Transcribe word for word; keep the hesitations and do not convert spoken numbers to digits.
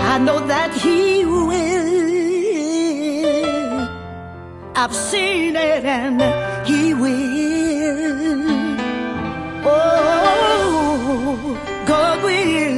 I know that He will. I've seen it and He will. Oh, God will.